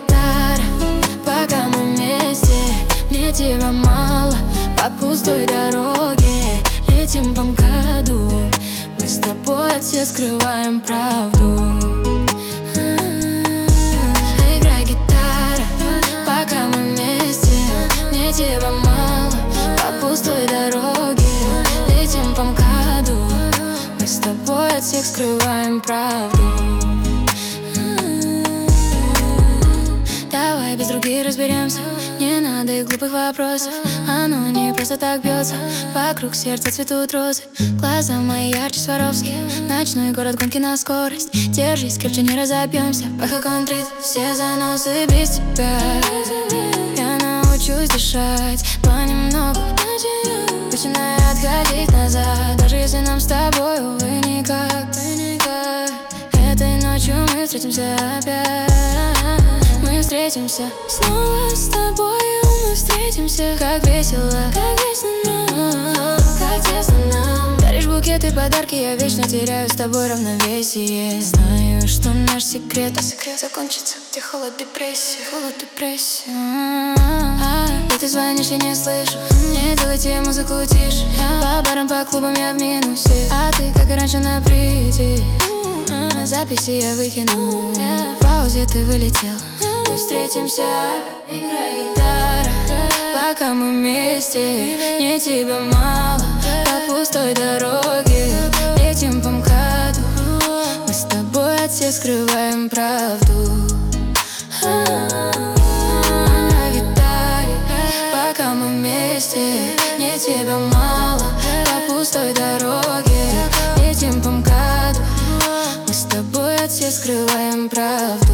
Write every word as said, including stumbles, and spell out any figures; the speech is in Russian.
гитара, пока мы вместе. Мне тебя мало по пустой дороге. Летим по МКАДу, мы с тобой от всех скрываем правду. Играй гитара, пока мы вместе. Мне тебя мало по пустой дороге. Летим по МКАДу, мы с тобой от всех скрываем правду. Давай без руки разберемся, не надо и глупых вопросов. Оно не просто так бьется, вокруг сердца цветут розы. Глаза мои ярче Сваровски, ночной город, гонки на скорость. Держись крепче, не разобьемся, пока контрит все заносы без тебя. Я научусь дышать понемногу, начинаю отходить назад. Даже если нам с тобой, увы, никак, никак. Этой ночью мы встретимся опять. Мы встретимся снова с тобою, мы встретимся. Как весело, как тесно, как тесно нам. Даришь букеты, подарки, я вечно теряю с тобой равновесие. Знаю, что наш секрет, а секрет закончится, где холод, депрессия, холод, депрессия. И ты звонишь, я не слышу. Не делайте музыку тише. По барам, по клубам я в минусе, а ты, как и раньше, на прийти. На записи я выкину, в паузе ты вылетел. Мы встретимся, играй гитара, пока мы вместе. Мне тебя мало по пустой дороге. Летим по МКАДу, мы с тобой от всех скрываем правду. На гитаре, пока мы вместе. Мне тебя мало по пустой дороге. Летим по МКАДу, мы с тобой от всех скрываем правду.